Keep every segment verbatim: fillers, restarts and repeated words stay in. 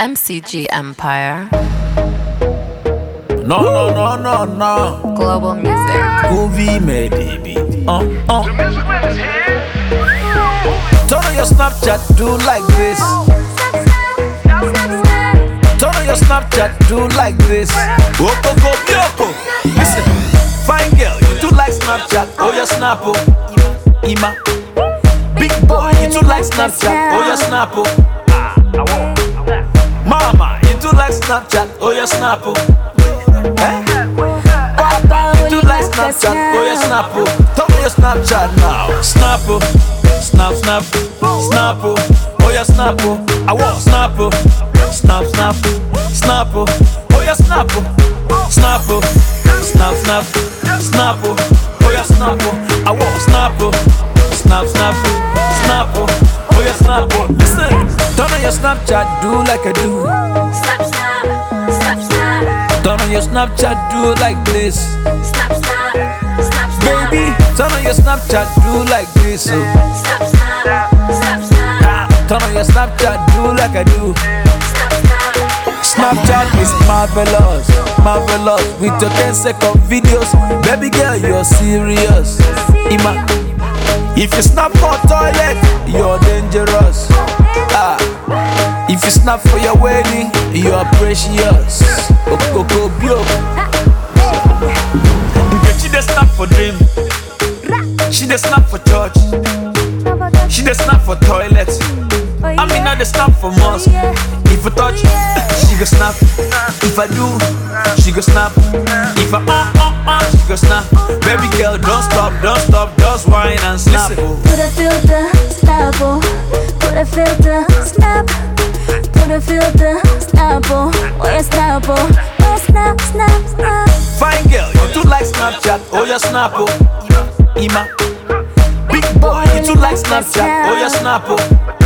M C G Empire. No, no, no, no, no. Global music. Groovy made the beat. Uh, uh. Turn on your Snapchat, do like this. Turn on your Snapchat, do like this. Go, go, go, yoko. Listen, fine girl, you too like Snapchat. Oh, yeah, Snappo. Ima. Big boy, you too like Snapchat. Oh, yeah, Snappo. Mama, you too like Snapchat. Oh, yeah, Snappo. Eh? Papa, you too like Snapchat. Oh, yeah, Snappo. Tell me your Snapchat now. Snappo. Snap, snap, snappo. Oh, yeah, snappo. I want snappo. Snap, snap, snappo. Oh, yeah, snappo. Snappo. Snap, snap, snappo. Oh, yeah, snappo. I want snappo. Snap, snap, snappo. Oh, yeah, snappo. Listen, turn on your Snapchat, do like I do. Snap, snap, snap, snap. Turn on your Snapchat, do like this. Snap, snap, snap, snap. Baby, turn on your Snapchat, do like this. Oh. Snap, snap, snap, snap. Ah, turn on your Snapchat, do like I do. Snap, snap. Snapchat is marvelous, marvelous. With your ten second videos, baby girl, you're serious. Ima, if you snap for toilet, you're dangerous. Ah, if you snap for your wedding, you're precious. Okoko bio. She dey snap for dream. She dey snap for church. She dey snap for toilet. I mean, I dey snap for mosque. If I touch, she go snap. If I do, she go snap. If I uh uh uh, she go snap. Baby girl, don't stop, don't stop, just whine and snap. Put a filter, snap, oh. Put a filter, snap. Put a filter, snap, oh. Oh, yeah, snap, oh. Oh, snap, snap, snap. Fine girl, you too like Snapchat, oh yeah, snap, oh. Ima. Big boy, you too like Snapchat, oh yeah, snap, oh.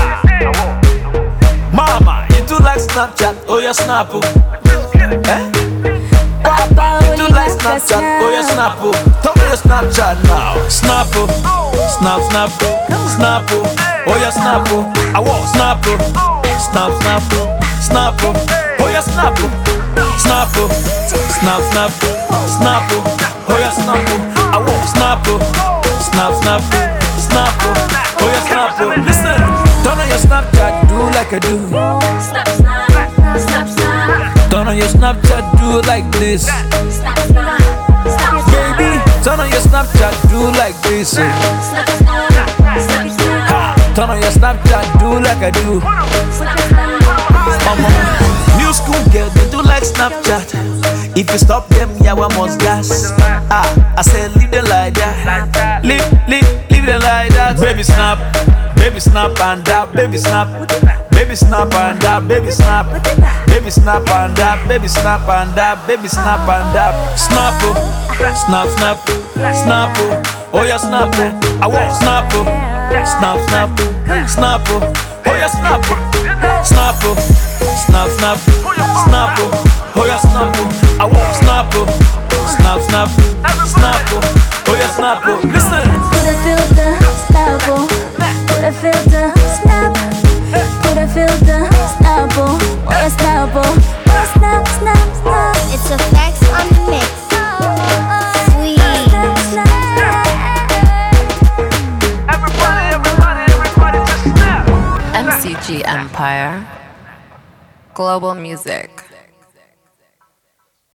Mama, you too like Snapchat, oh yeah, snap, oh. Eh? Papa, you too like Snapchat, oh yeah, snap, oh. Tell me your Snapchat now. Snap, oh. Snap, snap, snap, oh. Oh yeah, snap, oh. I want snap, oh. Snap, snap, snap, oh. Oh yeah, snap, oh. Snap, oh. Snap, snap, snap, oh. Oh yeah, snap, oh. I want snap, oh. Snap, snap, snap, oh. Oh yeah, snap, oh. Listen, turn on your Snapchat, do like I do. Snap, snap, snap, snap. Turn on your Snapchat, do like this. Snap, snap, snap, Baby, turn on your Snapchat, do like this. Oh. snap, snap, snap, snap. Ha, turn on your Snapchat, do like I do. Snap, snap, Mama, new school girl, they do like Snapchat. If you stop them, yeah, one must gas. Ah, I said leave them like that. Leave, leave, leave them like that. Baby snap, baby snap and that. Baby snap, baby snap and that. Baby snap, baby snap and that. Baby snap and that. Baby snap and that. Snap, oh, snap, snap, snap, oh. Oh yeah, snap, oh. I want snap, oh. Snap, snap, snap, oh. Oh yeah, snap, oh. Snap, oh. Snap, snap, snap, oh. Oh yeah, snap, oh. I want snap, oh. Snap, snap, snap, oh. Oh yeah, snap, oh. Listen. Put a filter, snap, oh. Put a filter, snap. Put a filter, snap, oh. Oh, yeah, snap, oh. Oh, snap, snap, snap. It's a Facts on the mix. Sweet. Everybody, everybody, everybody just snap. M C G Empire. Global music.